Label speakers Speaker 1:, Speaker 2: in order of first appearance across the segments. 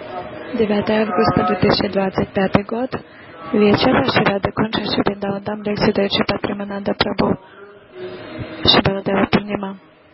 Speaker 1: 9 августа 2025 год. Вечер. Шрада Кунша Шридавадам. Лекция дает Шрипад Премананда Прабhu. Шрибаладева Пурнима.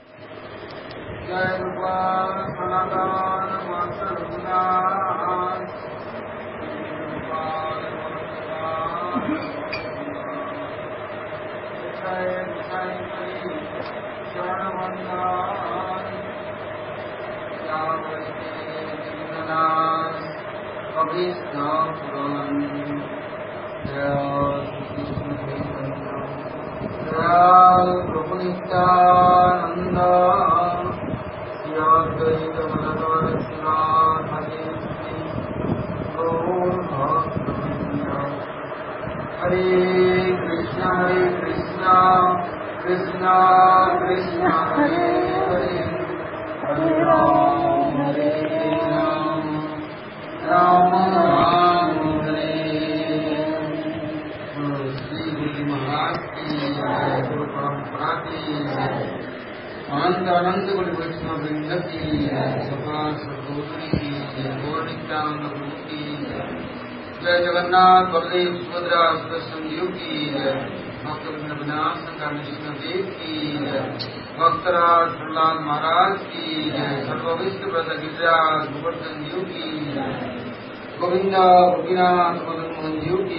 Speaker 2: आनंद गुरु वैष्णव वृंद की सभा सदोदरी की गौरनित्यानंद गुरु की जय जगन्नाथ बलदेव सुभद्रा संजीव की भक्त विनाश कृष्ण देव की भक्तराज प्रहलाद महाराज की सर्वविष्ट व्रत गिरिराज गोवर्धन जीव की गोविंदा गोपीनाथ मदन मोहन जीव की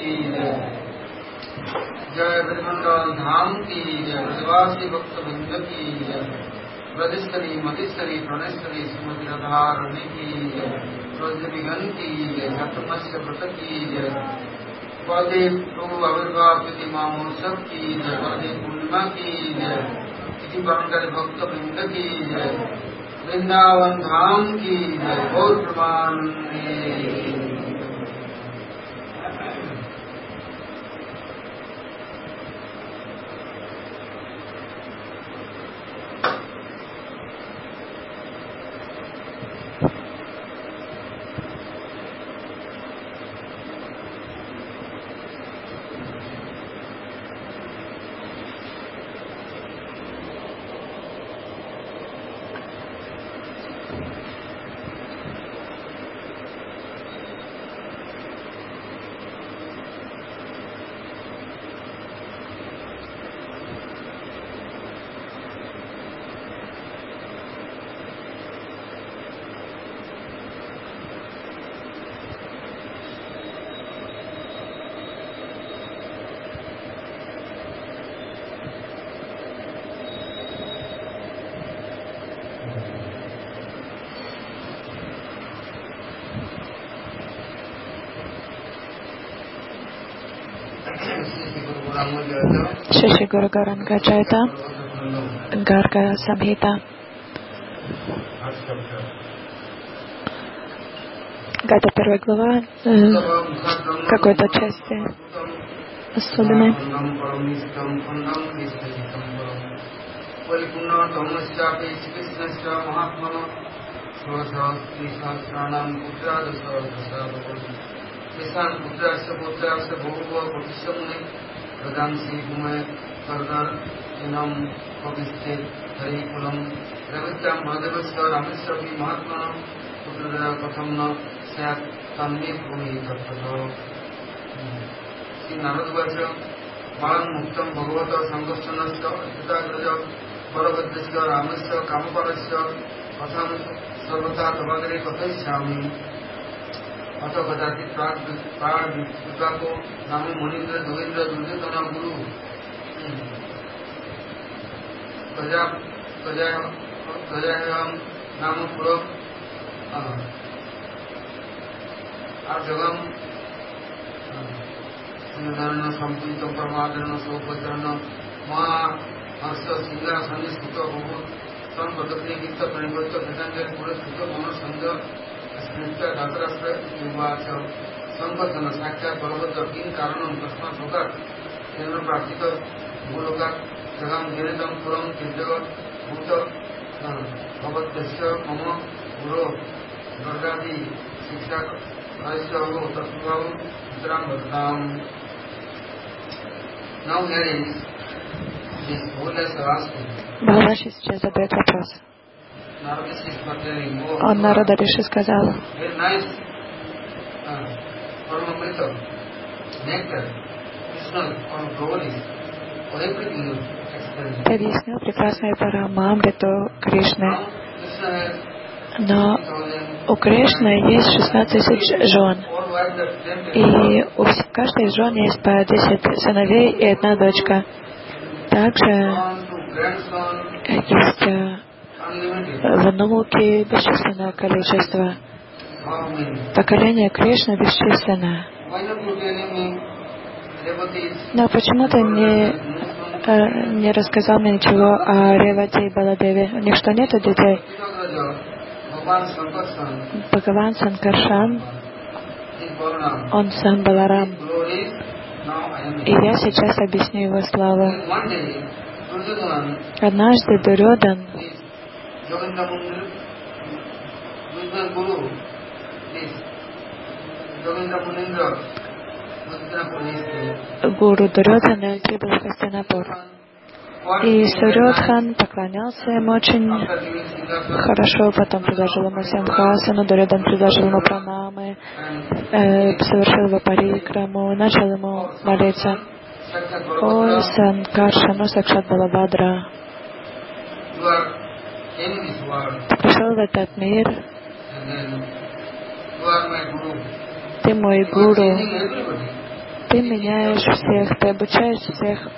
Speaker 2: जय ब्रह्मंडल धाम की जय ब्रजवासी भक्त वृंद की ब्रजेश्वरी मधेश्वरी प्रणेश्वरी श्रीमती राधारणी की जय ब्रजविगन की जय चतुर्मस्य व्रत की जय बलदेव प्रभु आविर्भाव तिथि महोत्सव की जय बलदेव पूर्णिमा की जय तिथि पालनकारी भक्त वृंद की जय वृंदावन धाम की जय गौर प्रमानंदे।
Speaker 1: Шиши Гуру Гаранга Джайта, Гарга Самхита, Гата первая глава, какой-то части особенной.
Speaker 2: प्रधान श्री कुमार कर्नल इनम कविस्थित हरिकुलम रविद्याम महादेवस्व रामेश्वर की महात्मा पुत्रदया कथम न स्यात् तन्मे भूमि तत्त्वतो श्री नारदवाच बाण मुक्तम भगवत संगोष्ठनस्य अच्युताग्रज बलभद्रस्य रामस्य कामपालस्य कथम सर्वथा तवाग्रे कथयिष्यामि अथ कदाचित प्राण विभागो नाम मुनीन्द्र जोगेन्द्र दुर्योधन गुरु प्रजायाम नाम पुरम आजगम संपूर्ण प्रमादन सौपचरण महाहर्ष सिंहासनी स्थित बहु संपदग्नि वित्त प्रणिवृत्त प्रसंग पुरस्कृत मनोसंग धातराष्ट्र युवाच संवर्धन साक्षात बलभद्र किं कारणम तस्मात् शोकात् केन्द्र प्राप्तिक भूलोकात् जगम जनितम पुरम तीर्थक भूत भवद्यस्य मम गुरो गर्गादि शिक्षा अस्य हो तत्त्वं चित्रां वदताम्. Now here is this whole asking.
Speaker 1: Бхагаван сейчас задает вопрос. Он народа Риши сказал: ты объяснил прекрасное Парамамриту Кришны, но у Кришны есть 16 тысяч жен, и у каждой из жен есть по 10 сыновей и 1 дочка. Также есть внуки бесчисленное количество. Поколение Кришны бесчисленное. Но почему ты не рассказал мне ничего о Ревати и Баладеве? У них что, нету детей? Бхагаван Санкаршан, он сам Баларам. И я сейчас объясню его славу. Однажды Дурьодан гуру Дурьодана прибыл в Хастинапур. И Сурьодхан поклонялся ему очень хорошо, потом предложил ему Симхасану, Дурьодан предложил ему пранамы, совершил вапарикраму, начал ему молиться: «О Санкаршану Сакшат Балабхадра, ты пришел в этот мир, ты мой гуру, ты меняешь всех, ты обучаешь всех».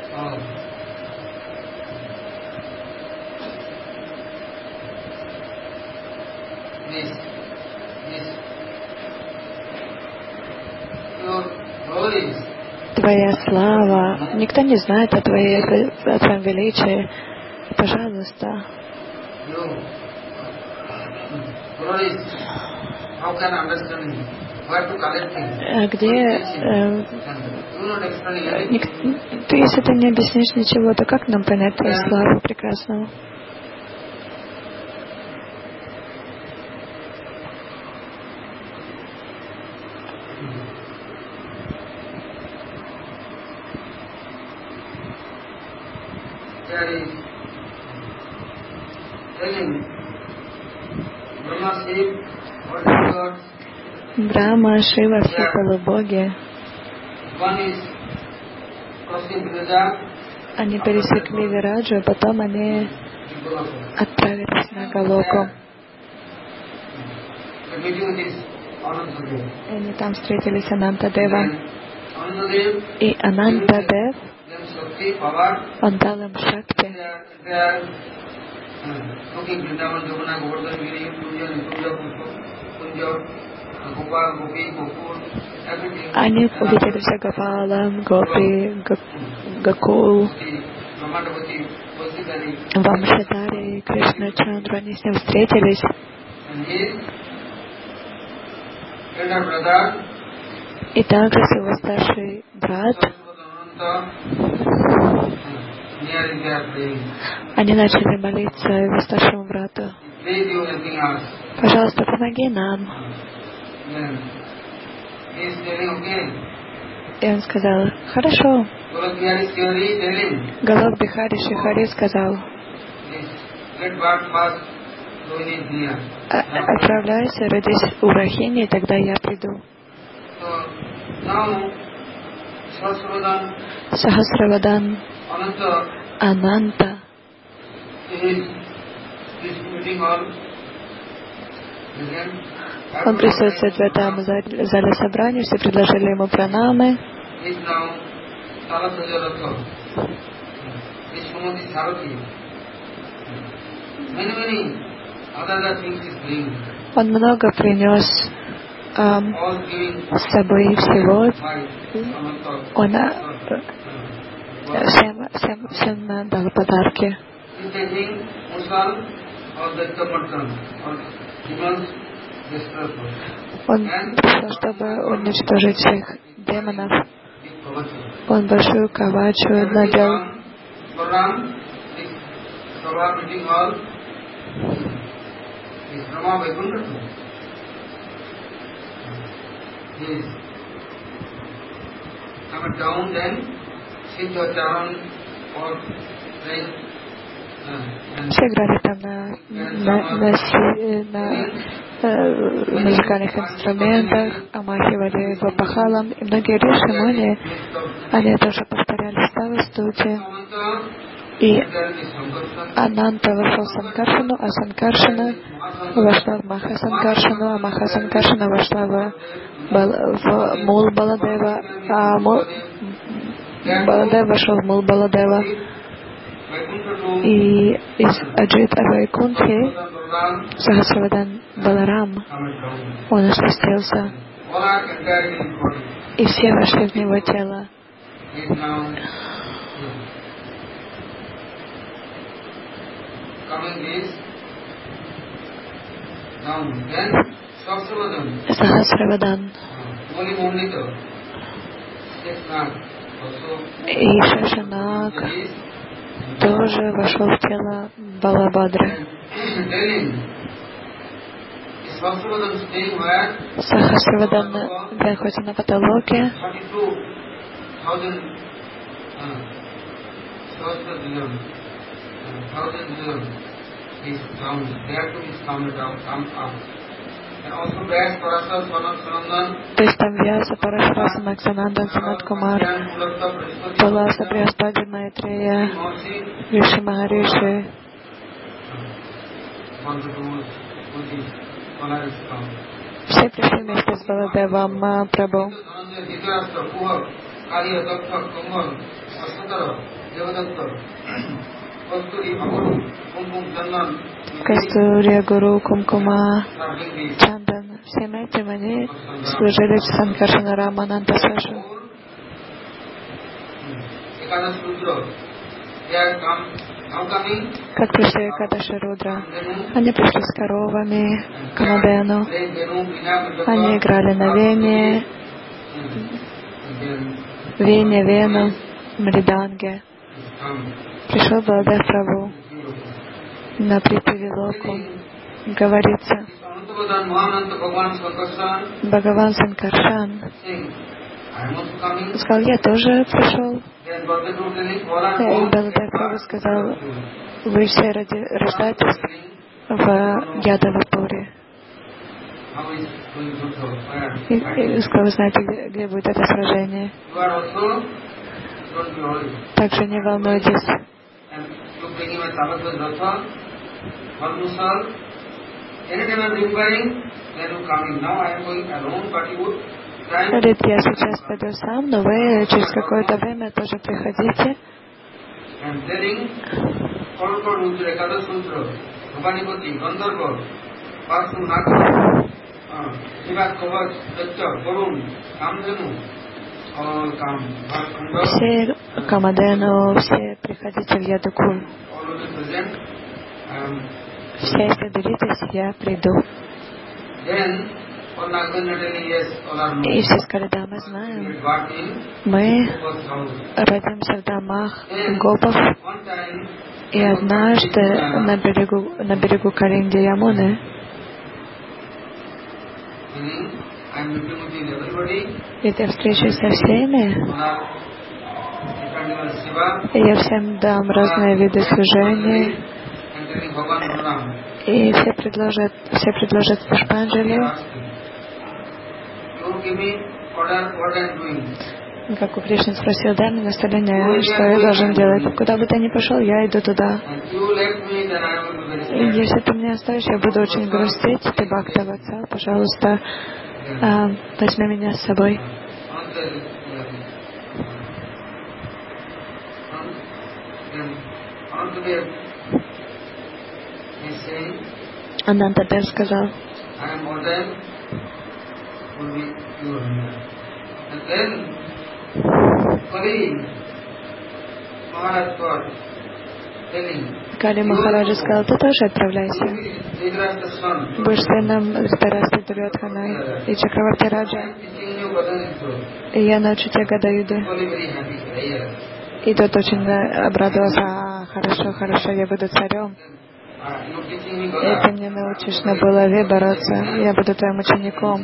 Speaker 1: Твоя слава, никто не знает о твоем величии. Пожалуйста. Если ты не объяснишь ничего, то как нам понять твою славу прекрасную? Брахма, Шива, все полубоги. Они пересекли Вираджу, а потом они отправились на Галоку. И они там встретились с Анантадевом. И Анантадев, он дал им шакти. Они увидели все Гопалам, Гопи, Гакул, Вамшадари, Кришна Чандру. Они с ним встретились. И также его старший брат. Они начали молиться его старшему брату: пожалуйста, помоги нам. И он сказал: хорошо. Галок Бихари Шихари сказал: отправляйся, родись у Рахини, и тогда я приду. Сахасравадан Ананта он присутствует в этом зале собрания, все предложили ему пранамы. Он много принес с собой всего. Он всем дал подарки. Он пришел, чтобы уничтожить всех демонов. Он большую кавачу надел. Все играли там на музыкальных инструментах, омахивали его пахалом, и многие риши, муни, они тоже повторяли ставы стути. И Ананта вошел в Санкаршину, а Санкаршина вошла в Махасанкаршину, а Махасанкаршина вошла в Мул Баладева, а Баладев вошел в Мул Баладева. И из Аджита Вайкунтхи Сахасравадан Баларам, он освистился, и все вошли в него тело. Сахасравадан и Шашанак тоже вошел в тело Балабадры. Сахасравадан находится на потолоке. То есть там Вьяса, Парашараса, Максананда, Санат Кумар, Паласа, Брихаспади, Майтрея, Риши Махариши. Все пришли вместе с Баладевом Прабху. Кастурия, Гуру, Кумкума, Чандан. Всем этим они служили в Санкаршана Рамананда Сашу. Как пришли Экадаши Рудра? Они пришли с коровами, Камадену. Они играли на вене, вену, мриданге. Пришел Баладев Прабху на Припивилоку. Говорится, Бхагаван Санкаршан сказал, я тоже пришел. И Баладев Прабху сказал, вы все рождаетесь в Ядавапуре. И сказал, вы знаете, где будет это сражение. Также не волнуйтесь. Говорит, я сейчас пойду сам, но вы через какое-то время тоже приходите. Все Камадену, все приходите в Ядукуль. Все соберитесь, я приду. И все сказали, да, мы знаем. Мы родимся в домах гопов. И однажды на берегу Каринди Ямуны и я встречусь со всеми, и я всем дам разные виды служения, и все предложат Пушпанджали, как у Кришны спросил, дай мне наставление, что я должен делать. Куда бы ты ни пошел, я иду туда. И если ты меня оставишь, я буду очень грустить. Ты Бхактаватсал, пожалуйста, возьми меня с собой. Анантадев сказал, Кали Махараджа сказал, ты тоже отправляйся. Будешь сыном Dhritarashtra Дурьодханы и Чакраварти Раджа. И я научу тебя Гадаюды. И тот очень обрадовался, хорошо, я буду царем. И ты мне научишь на булаве бороться, я буду твоим учеником.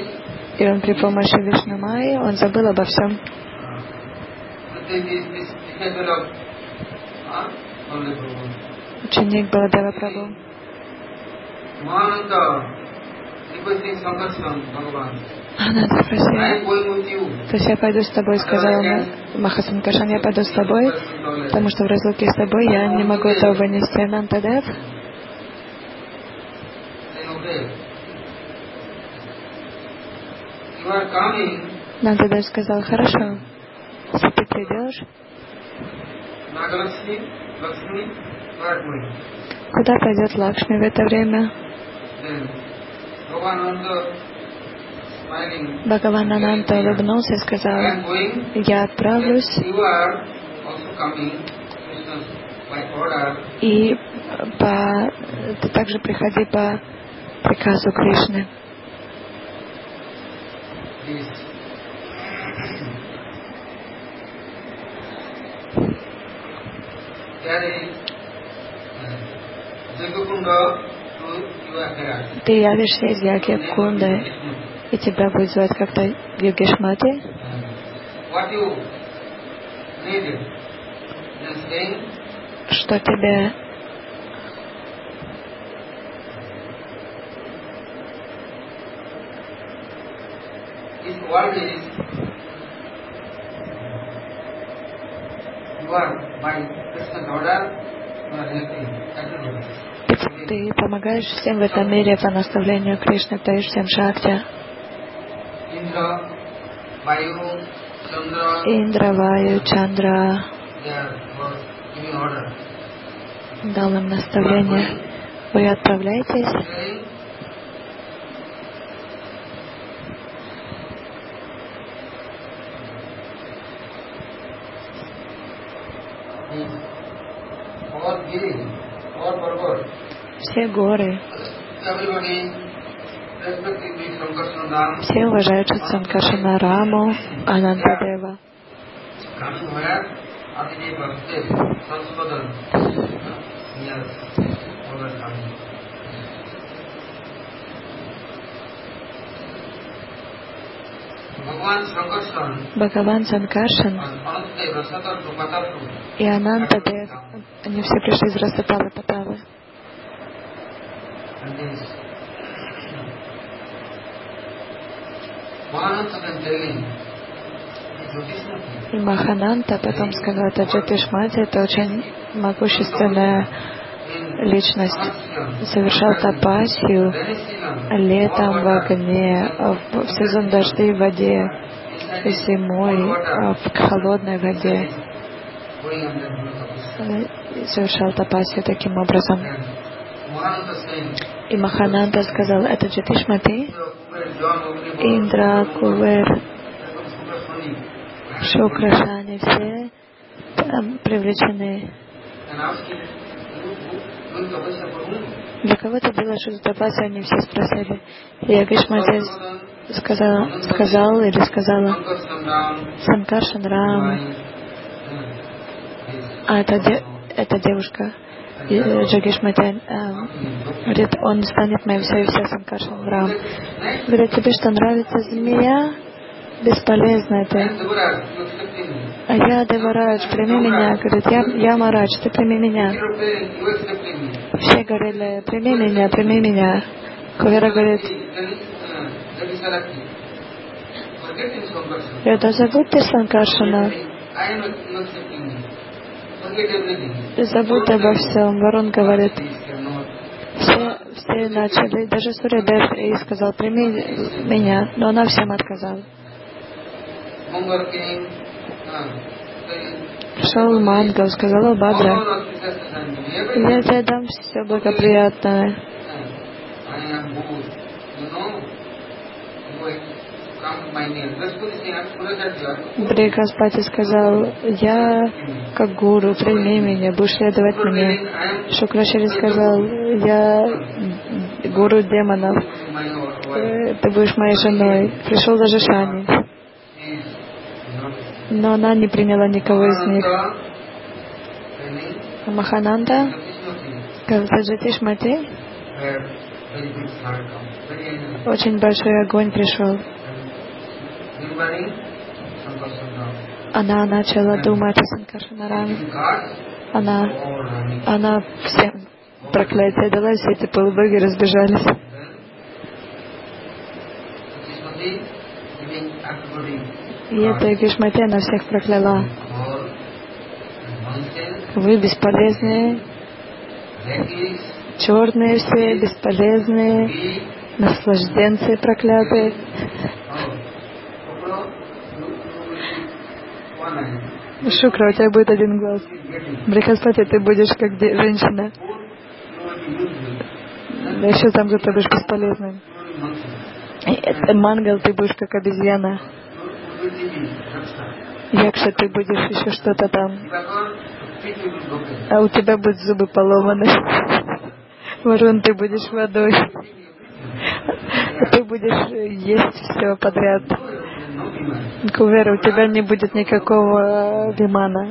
Speaker 1: И он при помощи Вишну Майи, он забыл обо всем. ученик Баладева Прабху. Ананда спросил, то есть я пойду с тобой, сказал Махасанкаршан, я пойду с тобой, потому что в разлуке с тобой я не могу этого вынести. Анантадев Анантадев сказал, хорошо, если ты придешь, куда пойдет Лакшми в это время? Бхагаван Ананта улыбнулся и сказал, я отправлюсь, и ты также приходи по приказу Кришны. Ты явишься из Ягья-кунды, и тебя будет звать как-то Йогешмати. Что тебе ты помогаешь всем в этом мире по наставлению Кришны, даешь всем шакти. Индра, Ваю, Чандра дал им наставление. Вы отправляетесь. Все горы, все уважают Санкаршана Раму, Анантадева. Бхагаван Санкаршан и Анантадев, они все пришли из Расатавы Татавы. И Махананта потом сказал, это Джатишмати, это очень могущественная личность, совершал тапасию летом в огне, в сезон дождей в воде, зимой в холодной воде. Совершал тапасию таким образом. И Махананда сказал, это Джатишмати, Индра, Кувер, Шукрашани, все привлечены. Для кого ты делаешь эту тапасию, они все спросили. И Йогешмати сказал или сказала Санкаршан Рам, а эта девушка Джагишмати говорит, он станет моим все и все Санкаршан Рам. Говорит, тебе что, нравится змея? Бесполезно это. А я Деварадж, прими меня. Говорит, я Марадж, ты прими меня. Все говорили, прими меня, прими меня. Кувера говорит, да забудь ты Санкаршана. Забудь обо всем. Варун говорит, все начали, даже Сурядев и сказал, прими меня, но она всем отказала. Пришел Манга, сказал Бадра, я тебе дам все благоприятное. Брихаспати сказал, я как гуру, прими меня, будешь следовать мне. Шукрашари сказал, я гуру демонов, ты будешь моей женой. Пришел даже Шани, но она не приняла никого из них. А Махананда сказал, Джатишмати, очень большой огонь пришел. она начала думать о Санкаршанараме. Она всем проклятие дала, и все эти полубоги разбежались. И эта Гишмати, она всех прокляла. Вы бесполезные, черные все, бесполезные, наслажденцы проклятые. Шукра, у тебя будет один глаз. Брихаспати, ты будешь как женщина. Да еще там, где ты будешь бесполезным. Мангал, ты будешь как обезьяна. Якша, ты будешь еще что-то там. А у тебя будут зубы поломаны. Варун, ты будешь водой. Ты будешь есть все подряд. Кувера, у тебя не будет никакого вимана.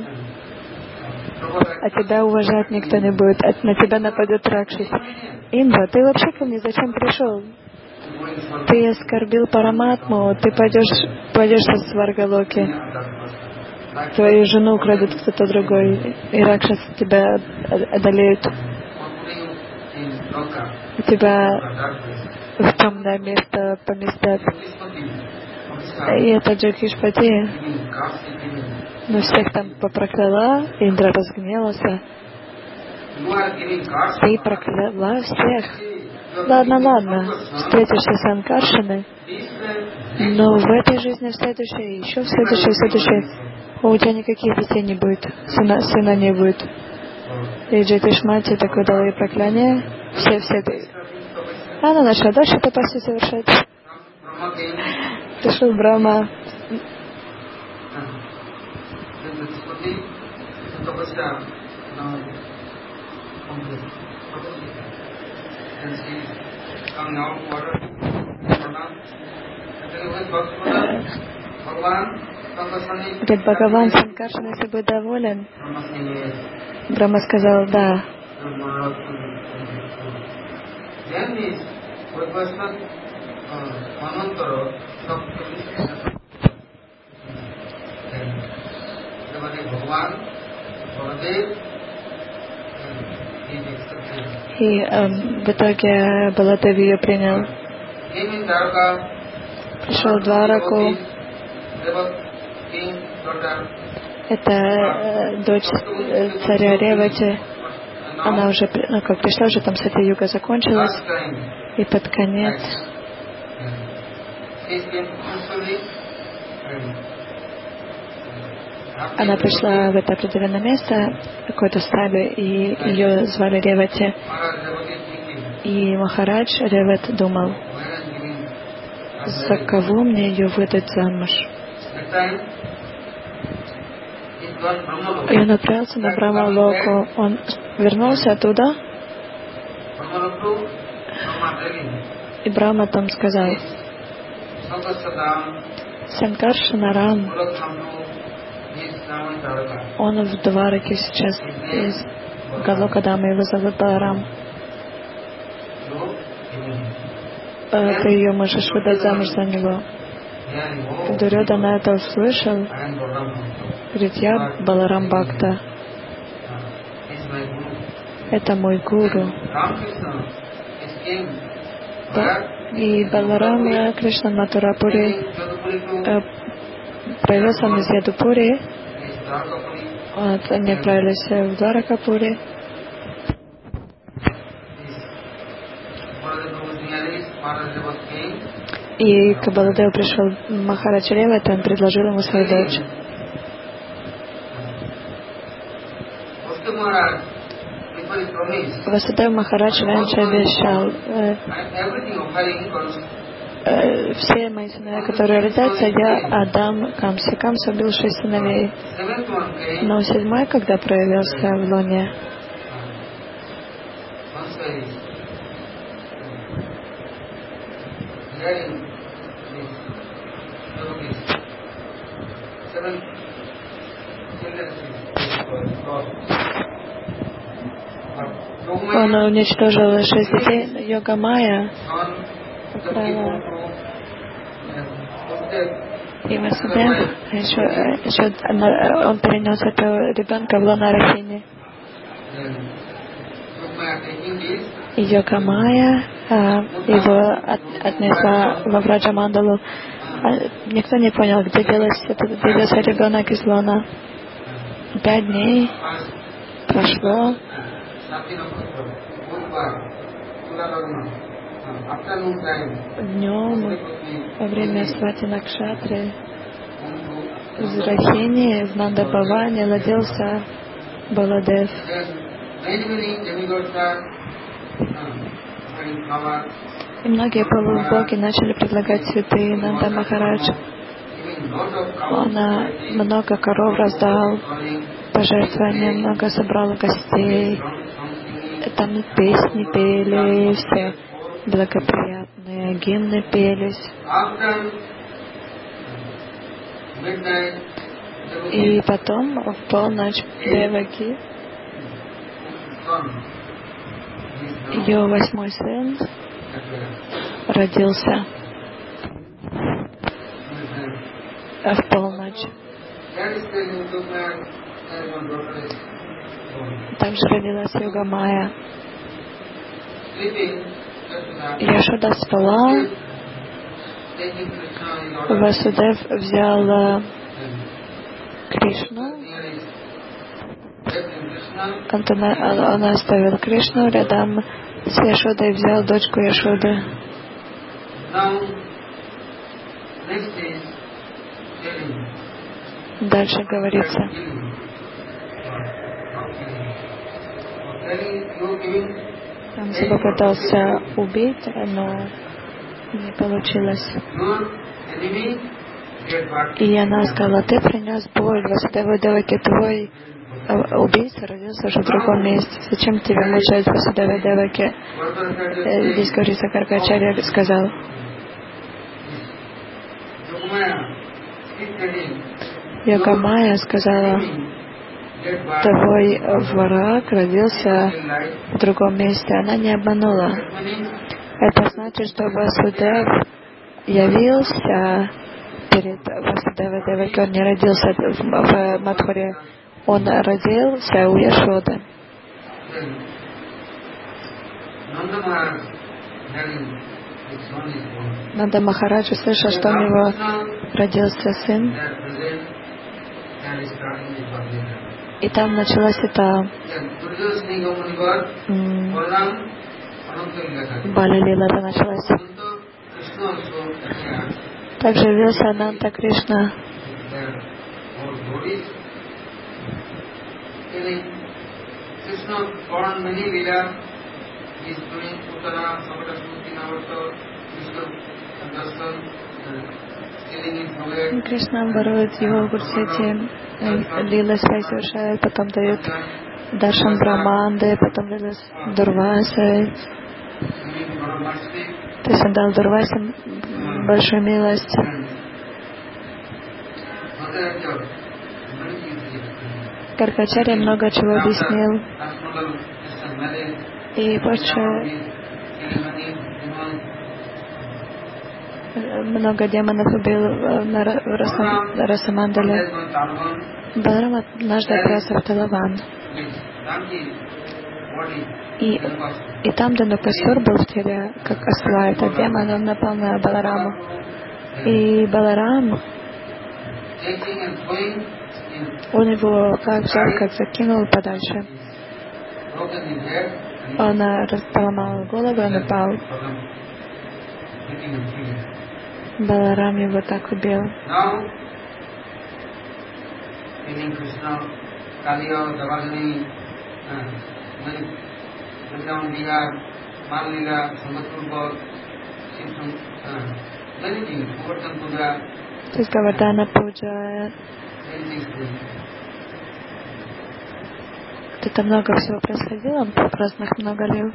Speaker 1: А тебя уважать никто не будет. На тебя нападет Ракшис. Индра, ты вообще ко мне зачем пришел? Ты оскорбил Параматму, ты пойдешь со Сваргалоки. Твою жену украдет кто-то другой, и Ракшас тебя одолеют. Тебя в темное место поместят. И это Джакишпати, но всех там попрокляла, Индра разгневался. Ты прокляла всех. Ладно, встретишься с Санкаршиной, но в этой жизни, в следующей, еще в следующей, у тебя никаких детей не будет, сына не будет. И Джатишмати такой дал ей прокляние, все. Она начала дальше тапаси совершать. Пришел Брахма. Говорит, Бхагаван Санкаршана собой доволен. Брахма сказал, да. И в итоге Баладев ее принял. Пришел в Двараку. Это дочь царя Ревати. Она уже, как пришла, уже там Сатья-юга закончилась. И под конец она пришла в это определенное место, какое-то стадо, и ее звали Ревати. И Махарадж Реват думал, за кого мне ее выдать замуж? И он отправился на Брахмалоку. Он вернулся оттуда, и Брахма там сказал, Санкаршанарам, он в Двараке сейчас из Галокадама, его зовут Баларам. Ты ее можешь выдать замуж за него. Дурьодана это услышал. Говорит, я Баларам Бхакта. Это мой гуру. И Баларам Кришна Матурапури появился он из Ядупури. Они отправились в Дваракапури. И к Баладеву пришел Махарадж Реват, он предложил ему свою дочь. Васудев Махарадж раньше обещал, все мои сыновья, которые родятся, я отдам Камсе. Камса убил 6 сыновей. Но 7-й, когда проявился в луне, он уничтожил 6 детей. Йога Майя И Васудев еще он перенес этого ребенка в лоно Рахини. И Йога-майя его отнесла во Враджамандалу. Никто не понял, где делся ребенок из лона. 5 дней прошло. Днем, во время Свати Накшатры, в Рахини, в Нандабаване родился Баладев. И многие полубоги начали предлагать цветы. Нанда Махарадж, он много коров раздал, пожертвования, много собрал гостей. Там песни пели, все благоприятные гимны пелись. И потом в полночь Деваки, ее 8-й сын, родился в полночь. Также родилась Йога-майя. Яшода спала. Васудев взял Кришну. Он оставил Кришну рядом с Яшодой, взял дочку Яшоды. Дальше говорится. Он попытался убить, но не получилось. И она сказала: ты принес боль, Васудева Деваки, твой убийца родился уже в другом месте. Зачем тебе мучать Васудева Деваки? Здесь говорится, Гаргачарья сказал: Йога-майя сказала: твой враг родился в другом месте. Она не обманула. Это значит, что Васудев явился перед Васудевой Деваки. Он не родился в Мадхуре. Он родился у Яшоды. Нанда Махарадж услышал, что у него родился сын. И там началась эта Бала-лила началась. Также явился Ананта Кришна. Кришна ворует его Гурсети, лилы свои совершает, потом дает Даршан Браманды, потом дает Дурвасы. То есть он дал Дурвасе большую милость. Гаргачарья много чего объяснил. И больше много демонов убил на Расамандале. Баларам однажды отправился в Талаван. И там Данукасур был в теле как осла. Этот демон, он напал на Балараму. И Баларам, он его как взял, как закинул подальше. Он поломал голову, он упал. Баларам его так убил. То есть Гавардхана Пуджа. Это много всего происходило, он праздных много лил.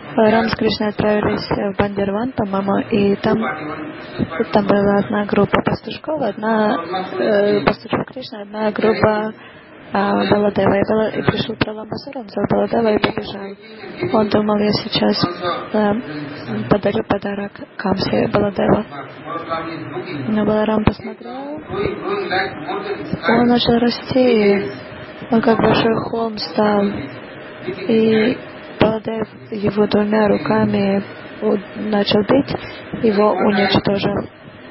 Speaker 1: Рам с Кришной отправились в Бандерван, по-моему, и там была одна группа пастушков, одна пастушка Кришны, одна группа Баладева. И пришел Праламбасур, он взял Баладева и побежал. Он думал, я сейчас подарю подарок Камсе Баладева. Но Баларам посмотрел, он начал расти, он как большой холм стал. И Баладев его двумя руками начал бить, его уничтожил.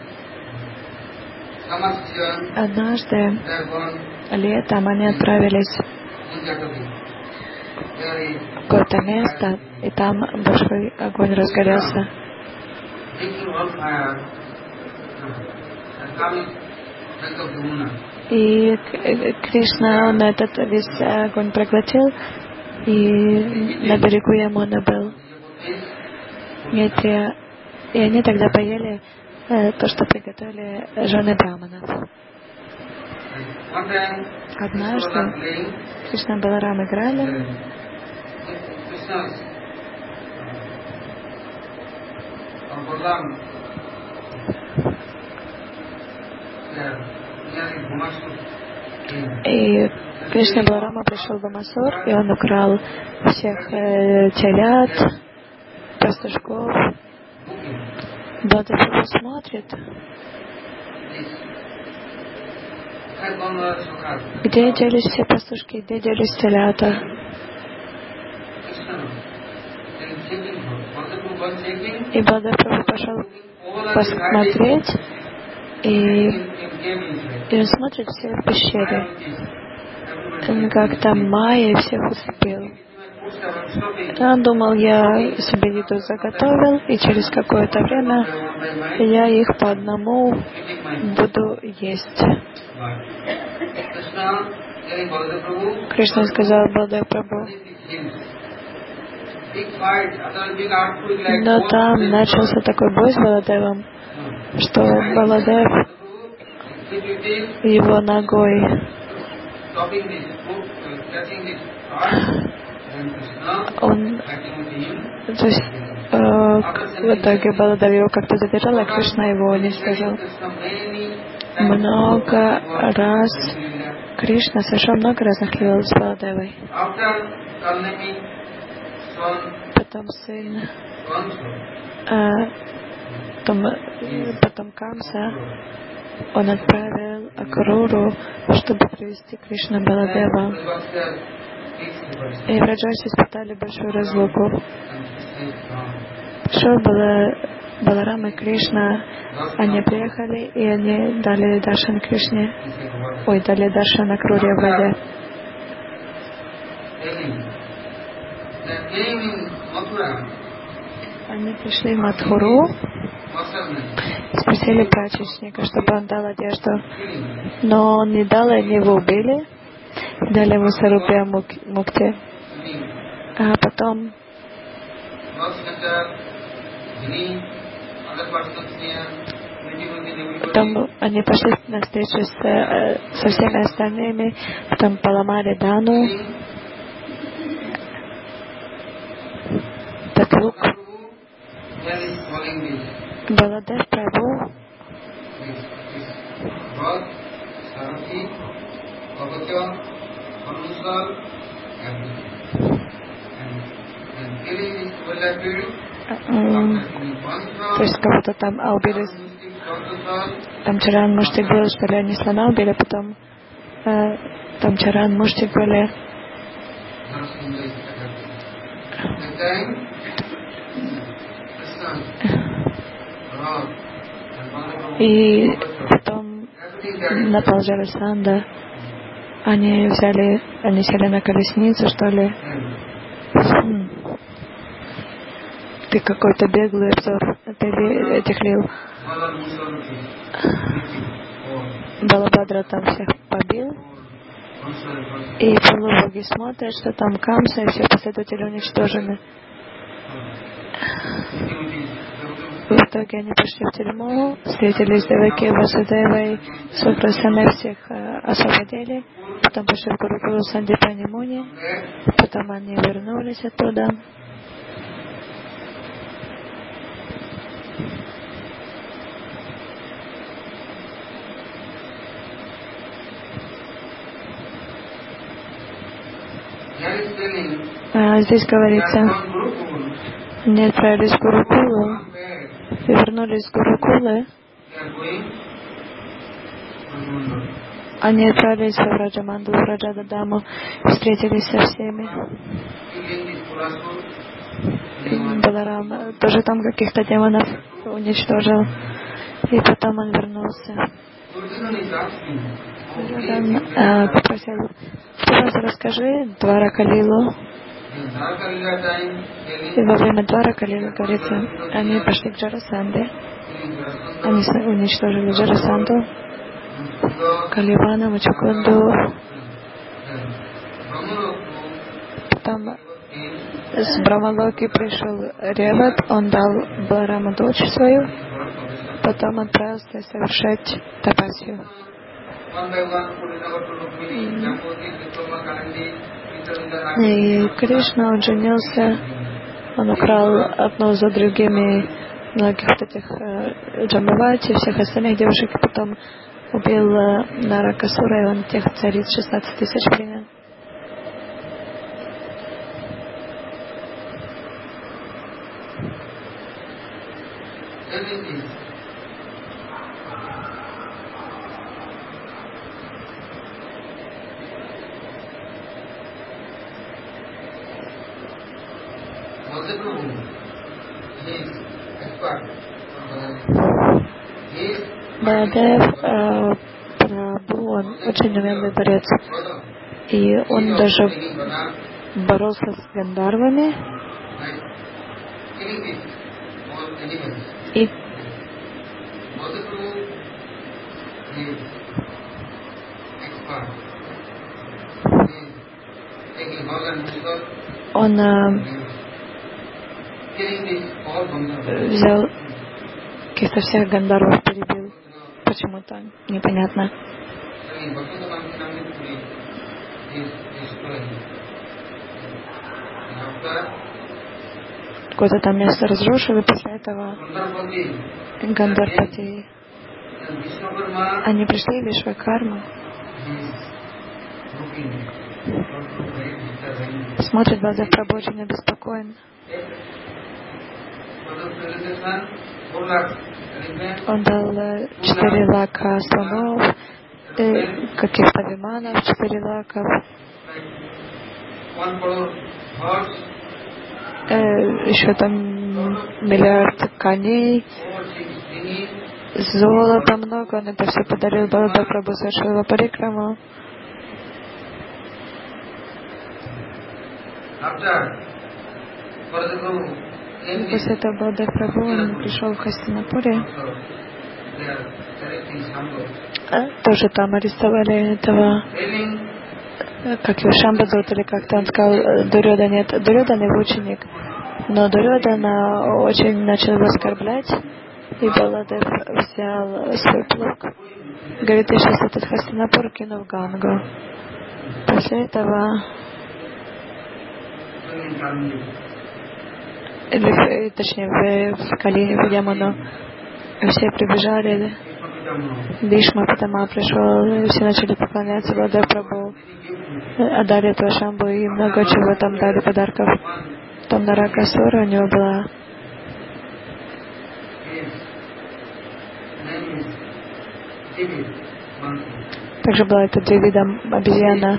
Speaker 1: Однажды летом они отправились в какое-то место, и там большой огонь разгорелся. И Кришна, он этот весь огонь проглотил, и на берегу Ямуны был. И они тогда поели то, что приготовили жены браманов. Однажды Кришна и Баларам играли, и Кришна Баларама пришел в Бамасур, и он украл всех телят, пастушков. Бадапрабху смотрит, где делись все пастушки, где делись телята. И Бадапрабху пошел посмотреть, и он смотрит все в пещере. Как там Майя всех усыпил. Он думал, я себе еду заготовил, и через какое-то время я их по одному буду есть. Кришна сказал Баладев-прабху. Но там начался такой бой с Баладевом, что Баладев его ногой то есть в итоге Баладев его как-то задержал, а Кришна его уничтожил. Много раз Кришна совершил много разных лил с Баладевой. Потом сын, потом Камса, он отправил Акруру, чтобы привести Кришну Баладева. И в Раджасе испытали большую разлуку. Пришел Баларам и Кришна, они приехали, и они дали даршан Кришне, дали даршан Акруре в воде. Они пришли в Мадхуру, спросили прачечника, чтобы он дал одежду, но он не дал, и они его убили, дали ему Сарупия Мукти. А потом они пошли на встречу со всеми остальными, потом поломали Дану, Татлук, Баладев Прабху, то есть кого-то там убили, там Чаран Муштик был, что ли, они слона убили, потом там Чаран Муштик были. И потом напал Джарасанда. Они сели на колесницу, что ли. Ты какой-то беглый обзор этих лил. Балабадра там всех побил. И полубоги смотрят, что там Камса и все последователи уничтожены. В итоге они пошли в тюрьму, встретились с Деваки, Васудевой, Супрасаной, всех освободили. Потом пошли в Гурукулу Сандипани Муни. Потом они вернулись оттуда. Здесь говорится, они отправились в Гурукулу и вернулись с Гурукулы. Они отправились в Раджаманду, в Раджададаму, встретились со всеми. Баларам тоже там каких-то демонов уничтожил. И потом он вернулся. Он попросил, пожалуйста, расскажи Дварака Лилу. И во время Дварака Лилы, говорится, они пошли к Джарасанде. Они уничтожили Джарасанду, Каливана, Мачукунду. Потом с Брамалоки пришел Реват, он дал Балараму дочь свою. Потом отправился совершать тапасию. И Кришна, он женился, он украл одну за другими многих вот этих Джамбавати, всех остальных девушек, и потом убил Наракасура, и он тех цариц 16 тысяч пленял. Баладев Прабху, он очень умелый борец. И он даже боролся с гандарвами. И он взял каких-то всех гандарвов, перебил. Почему-то непонятно. Какое-то там место разрушили, после этого Гандарпати. Они пришли в Вишвакарму. Смотрит, Баладев Прабху очень обеспокоен. Он дал 4 лака слонов, каких-то виманов, 4 лаков, еще там миллиард коней, золота много. Он это все подарил Баладев Прабху, совершил его парикраму. После этого Баладев Прабху, он пришел в Хастинапуре. Тоже там арестовали этого, как его, Шамбадзот, или как-то он сказал, Дурёдана. Нет, Дурёдана его ученик. Но Дурёдана очень начал его оскорблять, и Баладев взял свой плуг. Говорит, я сейчас этот Хастинапур кину в Гангу. После этого, или, точнее, в Калине, в Яману, все прибежали. Бишма Питама пришел, и все начали поклоняться Баладев Прабху. Отдали этого Шамбу и много чего там дали подарков. Там Наракасура, у него была также была эта Девида обезьяна.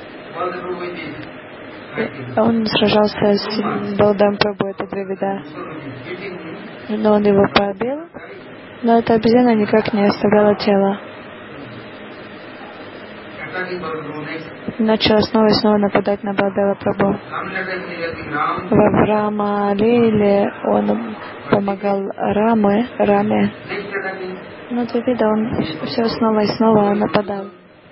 Speaker 1: Он сражался с Баладевом Прабху, это Девида. Но он его побил. Но эта обезьяна никак не оставляла тело. Начала снова и снова нападать на Баладева Прабху. Во Рама Лиле он помогал Раме. Но Девида, он все снова и снова нападал.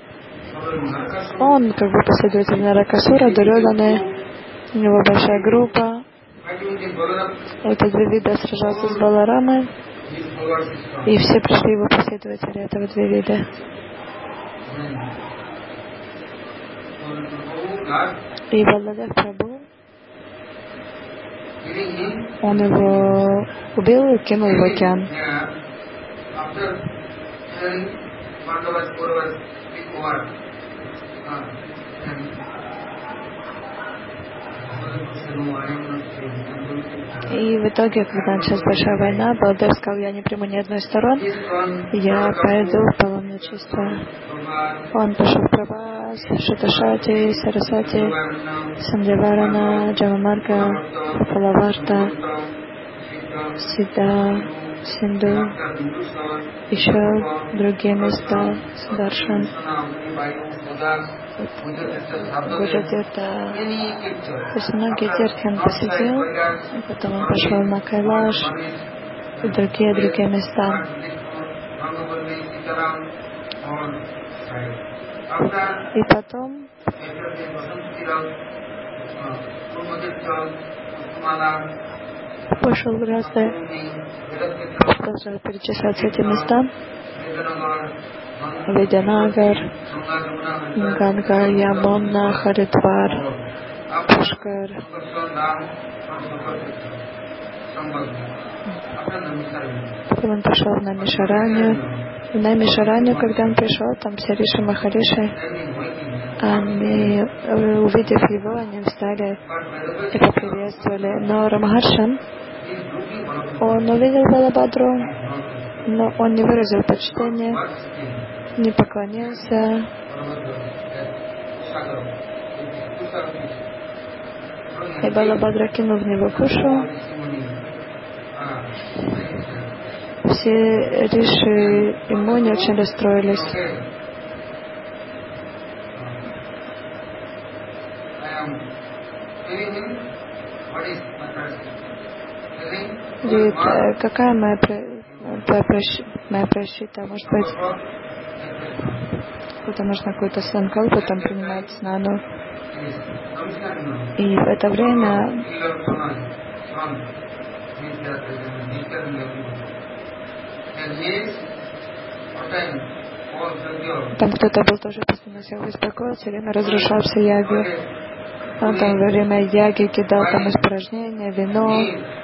Speaker 1: Он как бы последователь Наракасура, Дурёданы, у него большая группа. Этот Девида сражался с Баларамой, и все пришли его последователи этого Девида. И Баладев Прабху, он его убил и кинул в океан. И в итоге, когда началась большая война, Балдев сказал: я не приму ни одной из сторон, я пойду в паломничество. Он пошел в Прабхас, Шаташати, Сарасати, Сандиварана, Джавамарга, Палаварта, Сида, Синду, еще другие места, Сударшан, Гуджадета. То есть многие тирхи он посетил, и потом он пошел на Кайлаш и другие места. И потом пошел в разные, продолжал перечислять эти места: Видянагар, Ганга, Ямуна, Харидвар, Пушкар. Потом он пошел в Намишаранью. В Намишаранью, когда он пришел, там все Риши Махариши, они, увидев его, они встали и поприветствовали. Но Рамахаршан, он увидел Балабадру, но он не выразил почтения, не поклонился. И Балабадра кинул в него кушу. Все Риши и Муни очень расстроились. Говорит: какая моя пращита? Может быть, кто-то нужно какой-то санкалпу там принимать снану. И в это время там кто-то был тоже постоянно себя беспокоил, все время разрушал все яги. Он там во время яги кидал там испражнения, вино,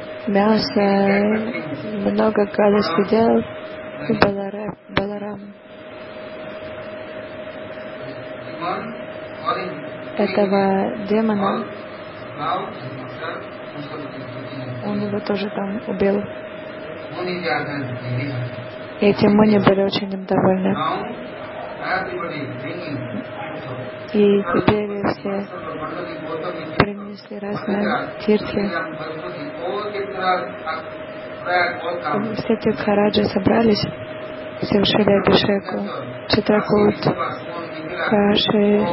Speaker 1: мясо, много гадостей делал. И Баларам этого демона, он его тоже там убил. И эти муни были очень им довольны. И теперь все принесли разные тирхи. Все тирхараджи собрались, совершили абишеку, Читракут, Каши,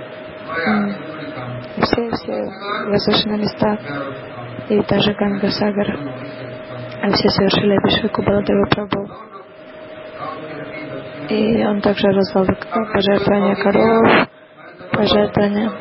Speaker 1: все возвышенные места, и даже Гангасагар. Все совершили абишеку Баладева Прабху. И он также раздал пожертвования коров, пожертвования.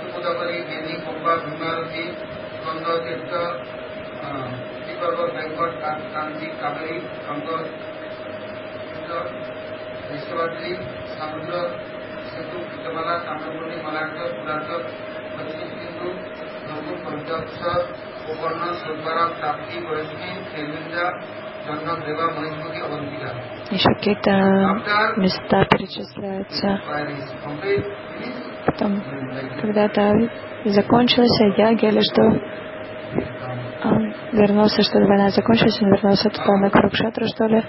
Speaker 1: Еще какие-то места перечисляются. Потом, когда это закончилось, яги или что, он вернулся, что война закончилась, он вернулся туда на Курукшетру, что ли.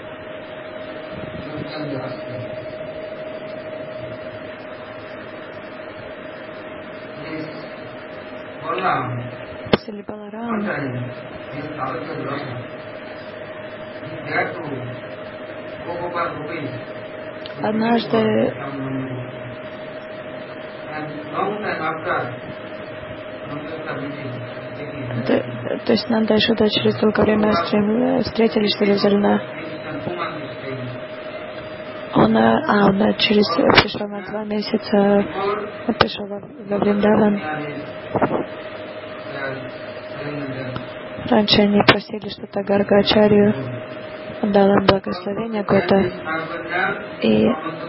Speaker 1: После Баларам однажды то есть Нанда и Шуда через долгое время встретились, что ли, в Зальна. Он пришел на 2 месяца, пришел во Вриндаван. Раньше они просили что-то Гаргачарью, он дал им благословение какое-то. И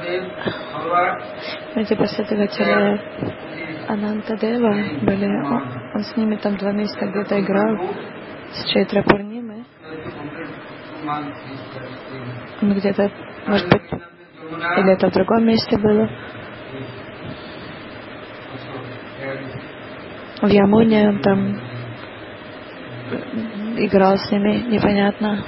Speaker 1: эти последователи Анантадева были, он с ними там 2 месяца где-то играл, с Чайтра Пурнимы. Он где-то, может быть, или это в другом месте было. В Ямуне он там играл с ними, непонятно.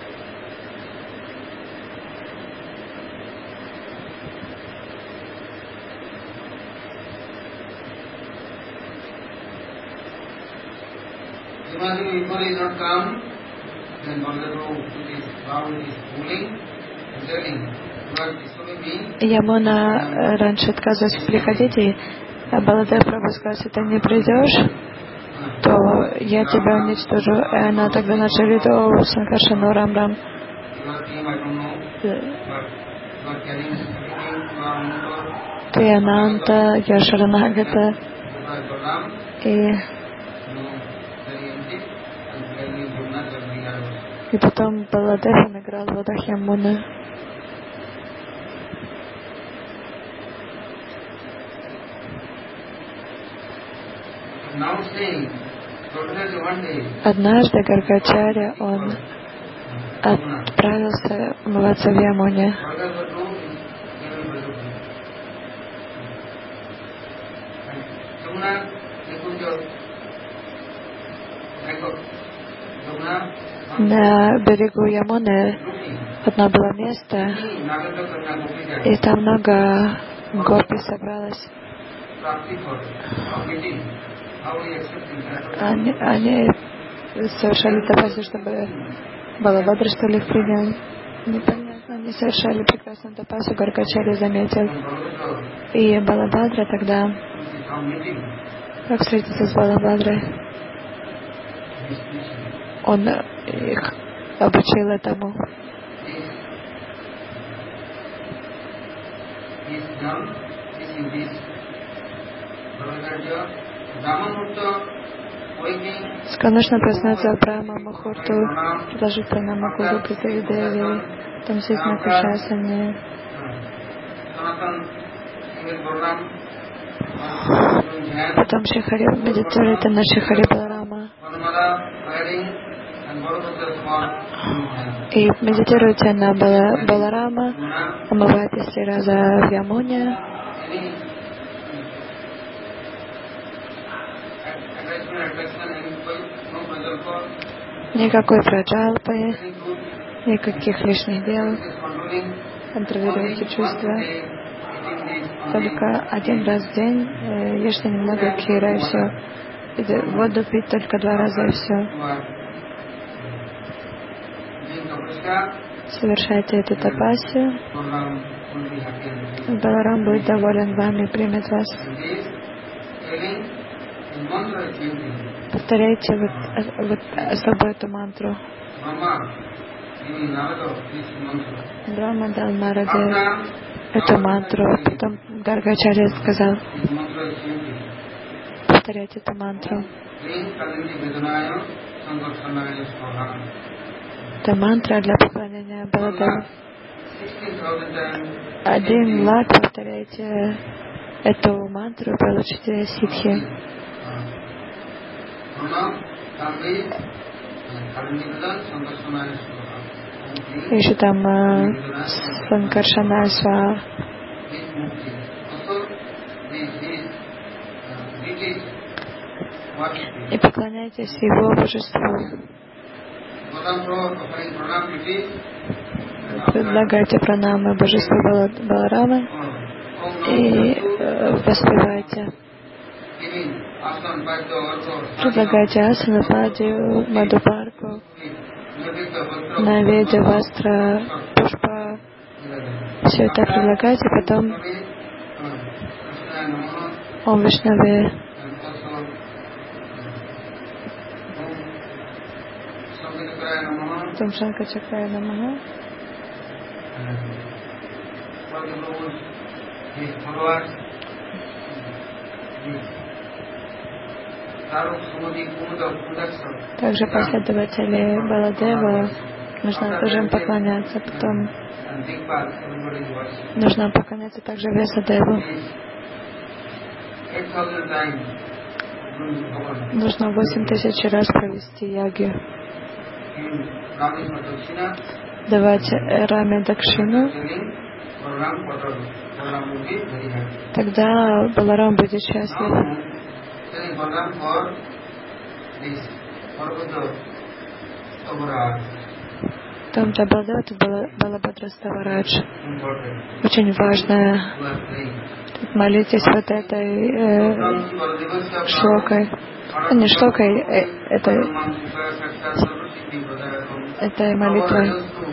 Speaker 1: Ямуна раньше отказывалась приходить, и Баладев Прабху сказал, если ты не придешь, то я тебя уничтожу. И она тогда начала виду Санкаршану Рам-Рам. Ты Ананта, я Шаранагата. И потом Баладев играл в водах Ямуны. Однажды Гаргачарья, он отправился умываться в Ямуне. На берегу Ямуны одно было место, и там много гопи собралось. Они совершали тапасию, чтобы Балабхадра, что ли, их принял. Непонятно, они совершали прекрасную тапасию, Гаргачарья заметил. И Балабхадра тогда, как встретиться с Балабхадрой, он их обучил этому. Нужно проснуться Брахма Мухурту, предложить пранаму Гуру, Питави Деви, потом сесть на Кушасане. Потом Шихари медитирует на Шихари Баларама. И медитируйте на Баларама, омывайтесь 3 раза в Ямуне. Никакой праджалпы, никаких лишних дел. Контролируйте чувства. Только 1 раз в день ешьте немного кира, и все. Воду пить только 2 раза, и все. Совершайте эту тапасию. Баларам будет доволен вами и примет вас. Повторяйте вот особо эту мантру. Брахма дал Нараде эту мантру. Потом Гаргачарья сказал: повторяйте эту мантру. Это мантра для поклонения Баладеву. 1 лак повторяйте эту мантру, получите ситхи. Еще там Санкаршана Сваха. И поклоняйтесь его божеству. Предлагайте пранамы божеству Баларамы и воспевайте. Предлагайте асану, падию, мадхупарку, наведе, вастра, пушпа. Все это предлагайте, потом Ом Вишнаве. Том Шанка Чакрая Намаха. Также последователи Баладева нужно тоже им поклоняться. Потом нужно поклоняться также Весадеву. Нужно 8000 раз провести яги. Давать Раме Дакшину. Тогда Баларам будет счастлив. Там-то Балабхадра Ставарадж. Очень важно. Молитесь вот этой шлокой. Не шлокой, этой молитвой.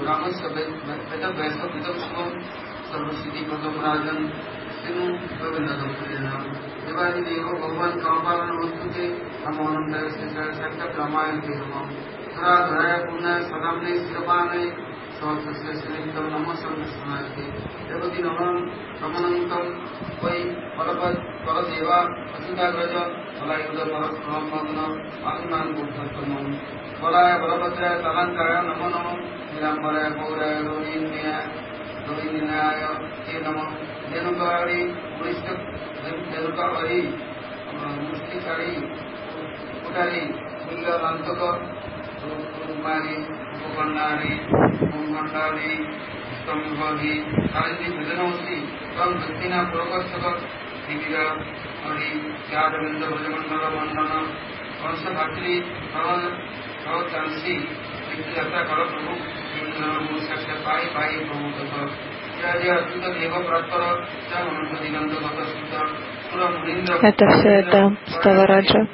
Speaker 1: Это все это Ставараджа.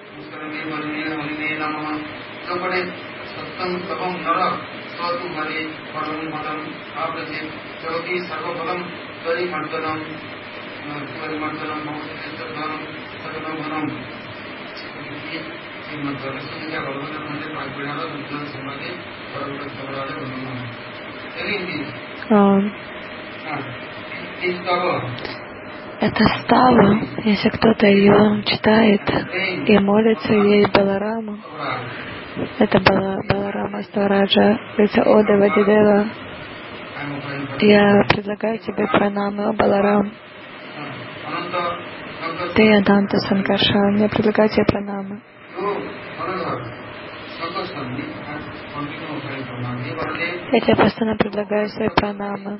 Speaker 1: Это става, если кто-то ее читает и молится ей Балараму, это Баларама Ставараджа, это Ода Вадидева. Я предлагаю тебе пранамы, о Баларам. Ты Аданта Санкарша, я предлагаю тебе пранамы. Я тебе постоянно предлагаю свои пранамы.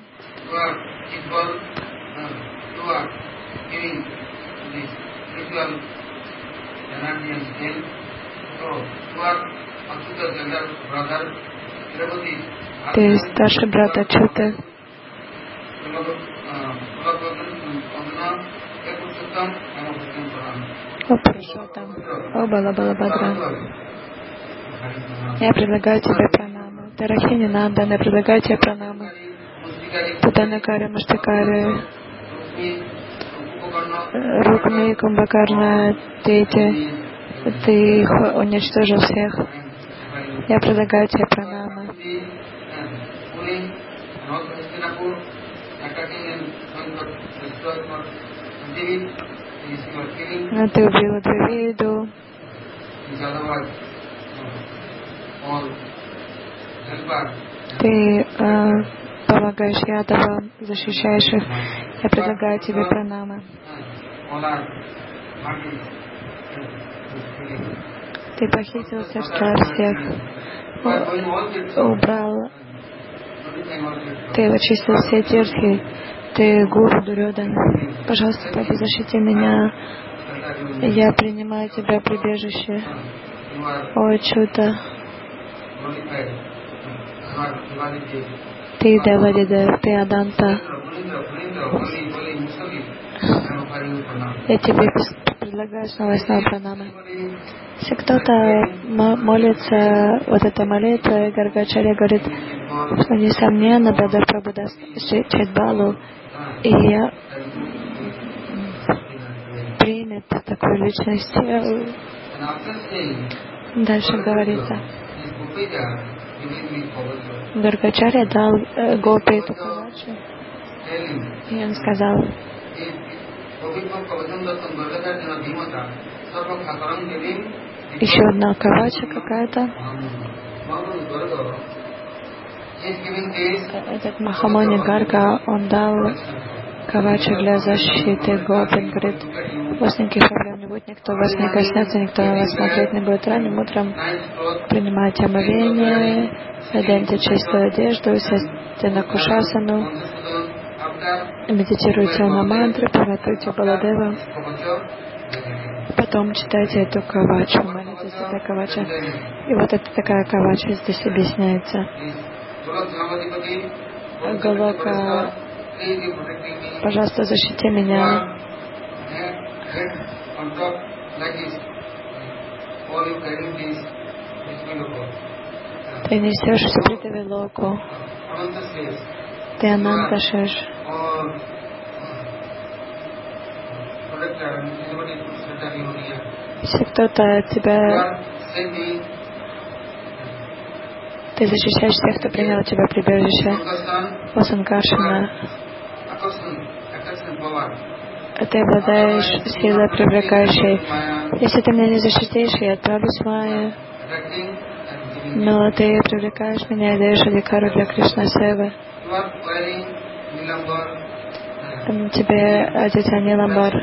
Speaker 1: Ты старший брат Ачуты. О Пурушоттам, о Балабхадра. Я предлагаю тебе пранамы. Ты Рахини Нандан, я предлагаю тебе пранамы. Путанакари, Маштакари, Рукми, Кумбакарна, Тети. Ты их уничтожил всех. Я предлагаю тебе пранамы. Но ты убил Двивиду. Ты помогаешь Ядавам, защищаешь их. Я предлагаю тебе пранамы. Ты похитил сердца всех, убрал, ты очистил все тирхи, ты гуру Дурёдана. Пожалуйста, Прабху, защити меня. Я принимаю тебя прибежище. О Ачута, ты Девадидев, ты Аданта. Я тебе предлагаю снова и снова пранамы. Если кто-то молится вот этой молитвой, Гаргачарья говорит, что несомненно Брадар Прабху даст Чайтбалу и примет такую личность. Дальше говорится, Гаргачарья дал Гопи эту кавачу, и он сказал, еще одна кавача какая-то. Этот Махамани Гарга, он дал кавачу для защиты Гопин. Говорит, у вас никаких проблем не будет, никто вас не коснется, никто на вас смотреть не будет. Ранним утром принимайте омовение, наденьте чистую одежду, сядьте на кушасану, медитируйте на мантры, помятуйте Баладева. Потом читайте эту кавачу, молитесь этой кавача. И вот это такая кавача здесь объясняется. Галока, пожалуйста, защити меня. Ты несешь всю Притавилоку. Ты Ананта Шеш. Если кто-то тебя... Ты защищаешь всех, кто принял у тебя прибежище. О Санкаршана. Ты обладаешь силой привлекающей. Если ты меня не защитишь, я отправлюсь в Майю. Но ты привлекаешь меня и даешь адикару для Кришна Севы. Тебе одеть Аниламбар.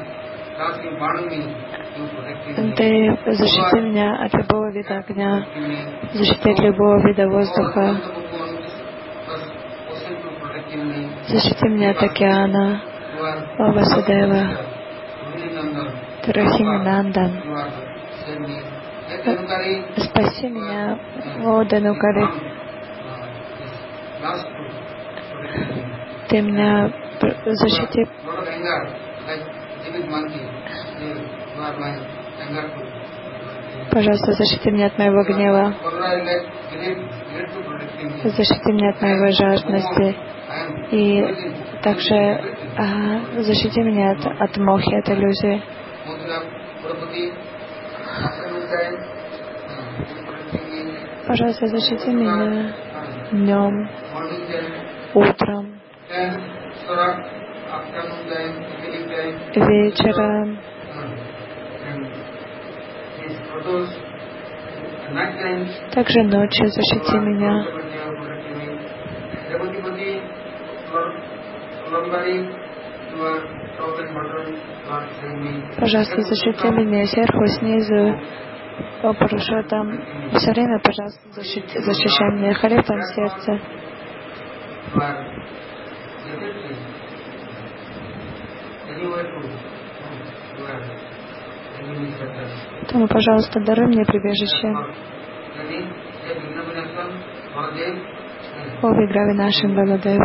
Speaker 1: Ты защити меня от любого вида огня, защити от любого вида воздуха. Защити меня от океана, о Васудева, Рахими Нандан. Спаси меня, о Данукари. Ты меня защити. Пожалуйста, защити меня от моего гнева. Защити меня от моей жаждности. И также защити меня от мохи, от иллюзии. Пожалуйста, защити меня днем, утром, вечером, также ночью защити меня. Пожалуйста, защити меня сверху, снизу, о Пурушотам. Все время, пожалуйста, защищай меня. Харе в твоем сердце. Поэтому, пожалуйста, даруй мне прибежище. О Виграви нашим Баладев.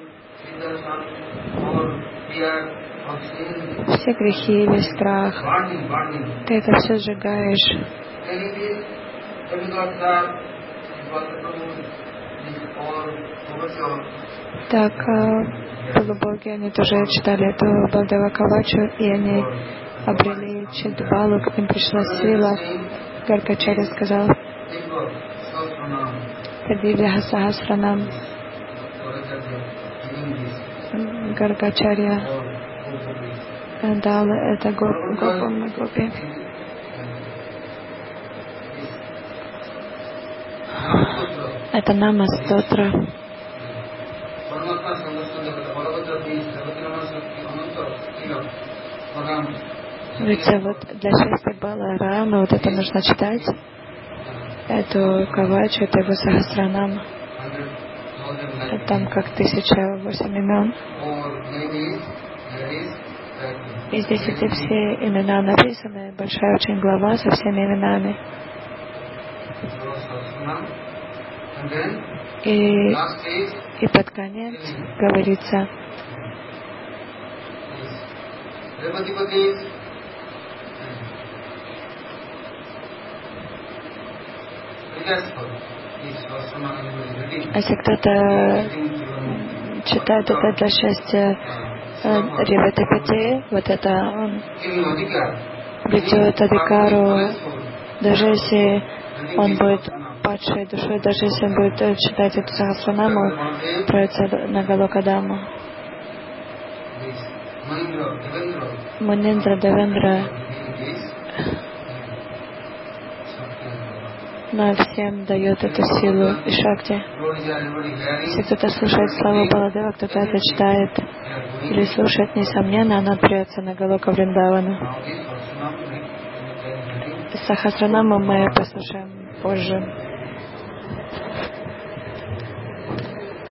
Speaker 1: Все грехи, весь страх. Ты это все сжигаешь. Так, полубоги, они тоже читали эту Балдева Кавачу, и они обрели Чидбалу, к ним пришла сила. Гаргачарья сказал: Тадивья Сахасранам. Гаргачарья дал это Гопам и Гопи. Это Намастотра. Ведь вот для счастья Баларама вот это нужно читать, эту Кавачу, это его Сахасранам. Там как 1008 имен. И здесь эти все имена написаны, большая очень глава со всеми именами. И под конец говорится: а если кто-то читает это для счастья Реватапати, вот это он обретет адикару, даже если он будет падшей душой, даже если он будет читать эту Сахасранаму, отправится на Галокадаму. Муниндра, Девендра, но всем дает эту силу и шакти. Если кто-то слушает славу Баладева, кто-то это читает или слушает, несомненно, она отправится на Галока Вриндавану. Сахасранаму мы послушаем позже.